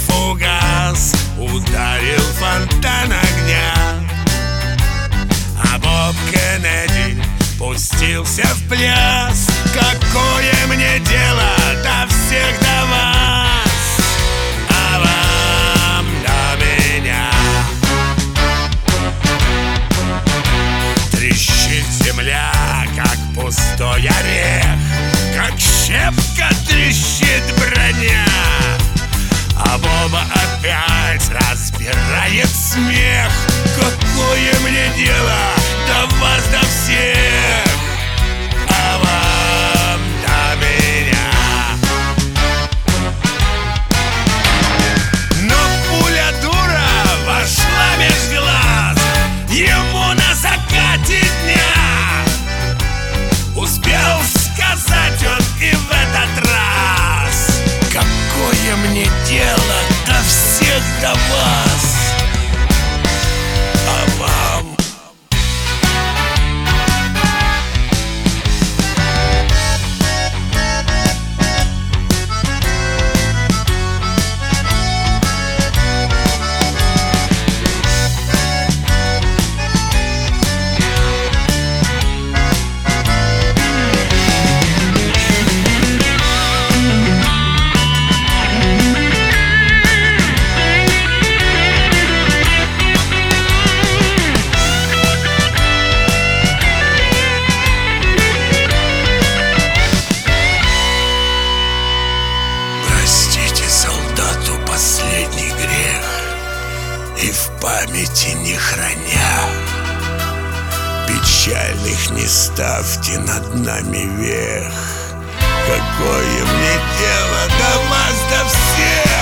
фугас ударил фонтан огня, а Боб Кеннеди пустился в пляс. Какое мне дело до всех, до вас, а вам до меня? Трещит земля, как пустой орех, как щепка трещит броня, а Боба опять разбирает смех. Какое мне дело до вас, до всех, а вам до меня? Но пуля дура вошла меж глаз ему на закате дня. Успел сказать он и в этот раз: какое мне дело до всех, до вас, а вам? Последний грех, и в памяти не храня, печальных не ставьте над нами вех. Какое мне дело до вас, до всех?